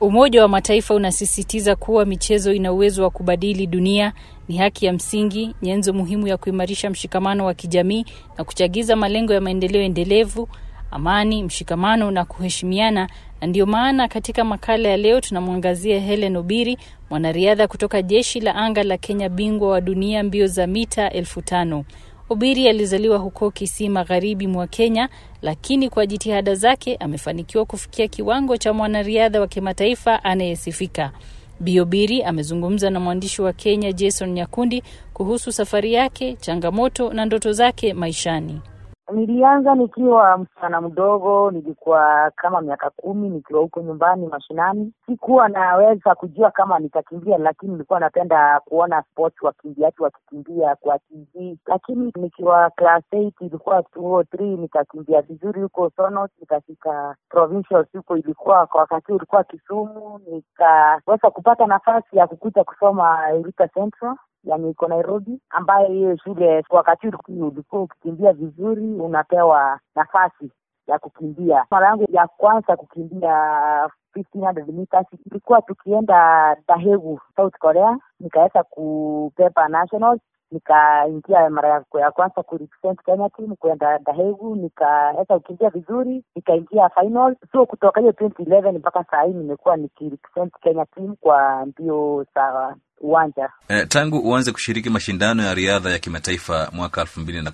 Umoja wa Mataifa unasisitiza kuwa michezo ina uwezo wa kubadili dunia, ni haki ya msingi, nyenzo muhimu ya kuimarisha mshikamano wa kijamii na kuchagiza malengo ya maendeleo endelevu, amani, mshikamano na kuheshimiana. Na ndio maana katika makala ya leo tunamwangazia Hellen Obiri, mwanariadha kutoka Jeshi la Anga la Kenya, bingwa wa dunia mbio za mita 1500. Obiri alizaliwa huko Kisii, magharibi mwa Kenya, lakini kwa jitihada zake amefanikiwa kufikia kiwango cha mwanariadha wa kimataifa anayesifika. Obiri amezungumza na mwandishi wa Kenya Jason Nyakundi kuhusu safari yake, changamoto na ndoto zake maishani. Nilianza nikiwa msichana mdogo, nilikuwa kama miaka 10, nikiwa huko nyumbani mashinani. Sikuwa naweza kujua kama nitakimbia, lakini nilikuwa napenda kuona sports wakimbiaji wakikimbia kwa TV. Lakini nikiwa class 8, ilikuwa 203, nikakimbia vizuri huko Sonos, nikafika provincial huko, ilikuwa kwa wakati ulikuwa Kisumu, nikaweza kupata nafasi ya kukuja kusoma Eureka Central yani iko Nairobi, ambaye hiyo shule kwa wakati ulikuwa ukikimbia vizuri unapewa nafasi ya kukimbia. Mara yangu ya kwanza kukimbia 1500 meters ilikuwa tukienda Daegu, South Korea. Nikaweza kupepa nationals, nikaingia mara ya kwanza ku represent Kenya team kwenda Daegu, nikaweza kukimbia vizuri, nikaingia final. So kutoka hiyo 2011 mpaka sasa hivi nimekuwa nikirepresent Kenya team kwa mbio za uwanja. Tangu uanze kushiriki mashindano ya riadha ya kimataifa mwaka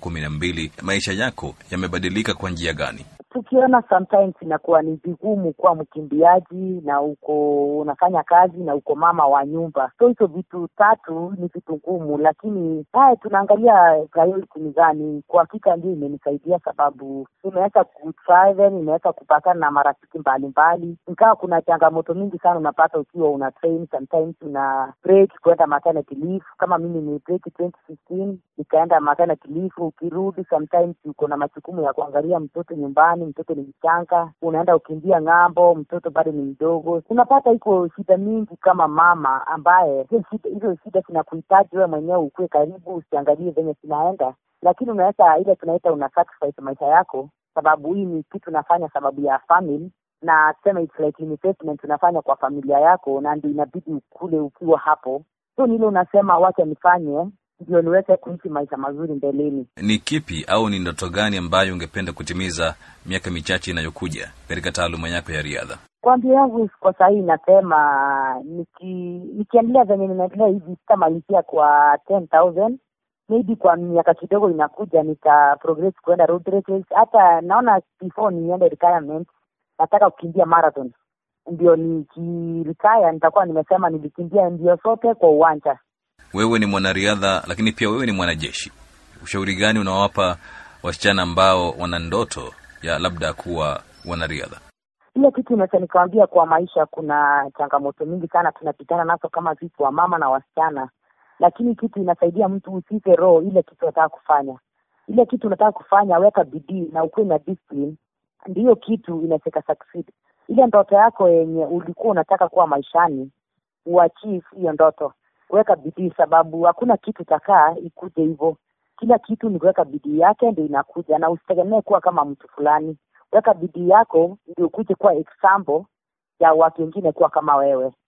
2012, maisha yako yamebadilika kwa njia gani? Tukiona sometimes inakuwa ni vigumu kuwa mkimbiaji na uko unafanya kazi na uko mama wa nyumba. So hizo vitu tatu ni vitu ngumu, lakini tunaangalia priority ni gani. Kwa hakika ndio imenisaidia, sababu nimeweza kutravel, nimeweza kupatana na marafiki mbalimbali. Ingawa kuna changamoto mingi sana unapata ukiwa una train, sometimes una break kwenda maternity leave. Kama mimi ni break 2015, nikaenda maternity leave. Ukirudi sometimes uko na majukumu ya kuangalia mtoto nyumbani, mtoto ni mchanga, unaenda ukimbia ng'ambo, mtoto bado ni mdogo. Unapata iko shida mingi kama mama, ambaye hizo shida zinakuhitaji wewe mwenyewe ukue karibu, usiangalie venye zinaenda, lakini unaweza ile tunaita una sacrifice maisha yako, sababu hii ni kitu nafanya sababu ya family, na sema it's like investment unafanya kwa familia yako, na ndio inabidi ukule ukiwa hapo. So nile unasema wacha nifanye ndio niweze kuishi maisha mazuri mbeleni. Ni kipi au ni ndoto gani ambayo ungependa kutimiza miaka michache inayokuja katika taaluma yako ya riadha? Kwa mbio yangu kwa sasa hivi nasema nikiendelea venye ninaendelea hivi sitamalizia kwa 10,000. Maybe kwa miaka kidogo inakuja nita progress kwenda road races. Hata naona before niende retirement nataka kukimbia marathon. Ndio nikiretire nitakuwa nimesema nilikimbia mbio zote kwa uwanja. Wewe ni mwanariadha lakini pia wewe ni mwanajeshi. Ushauri gani unawapa wasichana ambao wana ndoto ya labda kuwa wanariadha? Ile kitu nimesema nikwambia, kwa maisha kuna changamoto mingi sana tunapitana nazo kama sisi wa mama na wasichana. Lakini kitu inasaidia mtu usife roho ile kitu unataka kufanya. Ile kitu unataka kufanya, weka bidii na ukuwe na discipline. Ndio kitu inaweza succeed. Ile ndoto yako yenye ulikuwa unataka kuwa maishani, uachieve hiyo ndoto. Weka bidii, sababu hakuna kitu takaa ikuje hivyo. Kila kitu ni kuweka bidii yake ndio inakuja, na usitegemee kuwa kama mtu fulani. Weka bidii yako ndio ukuje kuwa example ya watu wengine kuwa kama wewe.